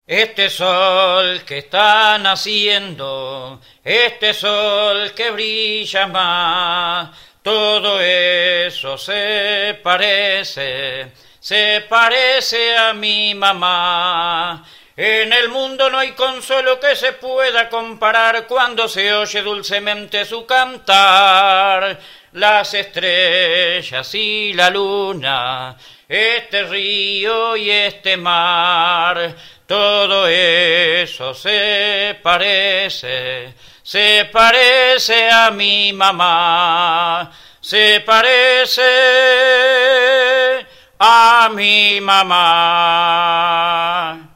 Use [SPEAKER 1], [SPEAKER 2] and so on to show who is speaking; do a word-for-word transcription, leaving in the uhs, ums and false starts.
[SPEAKER 1] Este sol que está naciendo, este sol que brilla más, todo eso se parece, se parece a mi mamá. En el mundo no hay consuelo que se pueda comparar cuando se oye dulcemente su cantar. Las estrellas y la luna, este río y este mar, todo eso se parece, se parece a mi mamá, se parece a mi mamá.